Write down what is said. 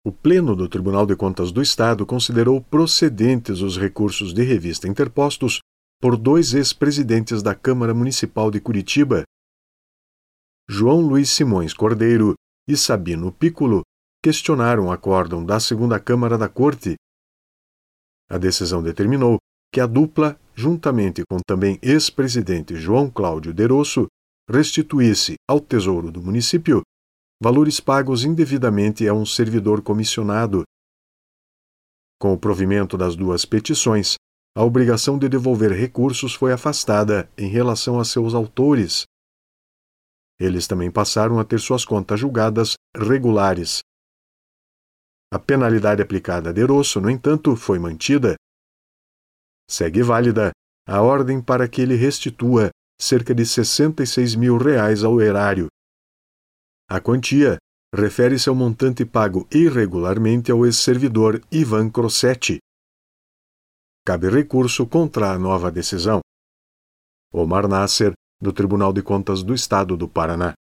O Pleno do Tribunal de Contas do Estado considerou procedentes os recursos de revista interpostos por 2 ex-presidentes da Câmara Municipal de Curitiba, João Luiz Simões Cordeiro e Sabino Piccolo, questionaram o acórdão da Segunda Câmara da Corte. A decisão determinou que a dupla, juntamente com também ex-presidente João Cláudio Derosso, restituísse ao Tesouro do município valores pagos indevidamente a um servidor comissionado. Com o provimento das 2 petições, a obrigação de devolver recursos foi afastada em relação a seus autores. Eles também passaram a ter suas contas julgadas regulares. A penalidade aplicada a Derosso, no entanto, foi mantida. Segue válida a ordem para que ele restitua cerca de R$66 mil ao erário. A quantia refere-se ao montante pago irregularmente ao ex-servidor Ivan Crossetti. Cabe recurso contra a nova decisão. Omar Nasser, do Tribunal de Contas do Estado do Paraná.